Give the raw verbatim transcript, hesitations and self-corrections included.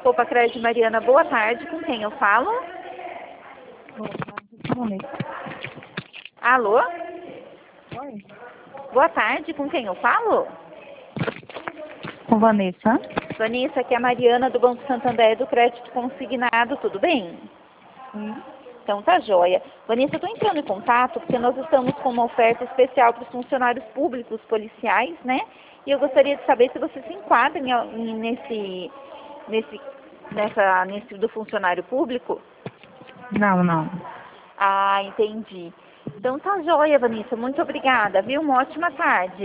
Copa Crédito Mariana, boa tarde. Com quem eu falo? Alô? Oi. Boa tarde. Com quem eu falo? Com Vanessa. Vanessa, aqui é a Mariana do Banco Santander do Crédito Consignado. Tudo bem? Sim. Então tá joia. Vanessa, eu estou entrando em contato porque nós estamos com uma oferta especial para os funcionários públicos policiais, né? E eu gostaria de saber se você se enquadra em, em- nesse, nesse, nessa, nesse do funcionário público. Não, não. Ah, entendi. Então tá joia, Vanessa. Muito obrigada, viu? Uma ótima tarde.